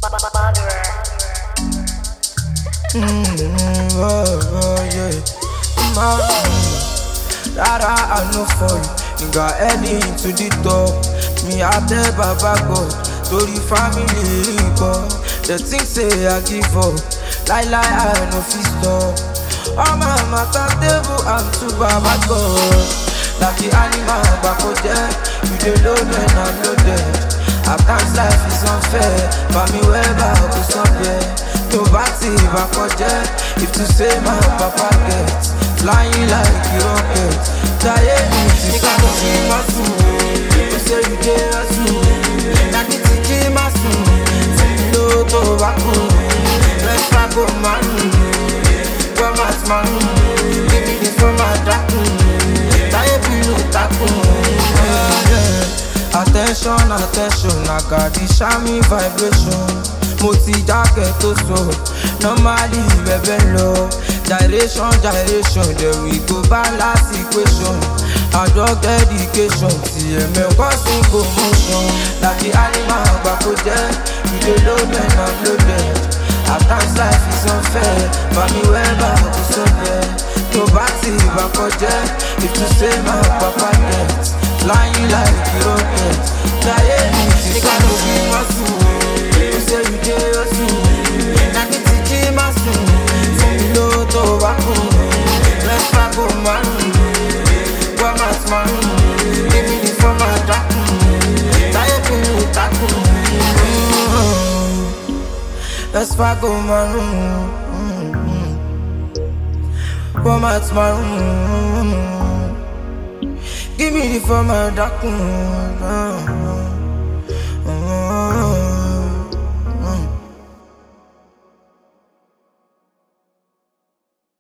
Yeah. That I know for you. Nigga heading to the top. Me I tell Baba God. To the family God. The things say I give up. Lie I no fit stop. All my matter table I'm to Baba God. Like the animal back out there. You the load when I'm loaded. At times life is unfair. But me where back to somewhere. Nobody back out there. If to say my papa gets flying like a rocket. Jaye you can't see my soul. You say you get a soul. Like it's a game my soul. No tobacco. Let's pack up man. Go match man. Give me this from my dark. Jaye you tackle. Attention, I got the shiny vibration. Mo ti dákẹ́ tó so, normally bẹ̀bẹ̀ lọ. Gyration, there we go balance equation. Adult dedication, TML causing commotion. Like the animal gbàgbó jẹ́, you dey load and I'm loaded. At times life is unfair, but me well back to somewhere. To party back on jet, if to say my papa gets flying like a rocket. Jaye you can't be my soul. You say you get your soul. Like it's a game my soul. No tobacco. Let's pack up man. Go match man. Give me this from my dark. Jaye you tackle. Let's pack up man. Go match man. Give me the from my dark.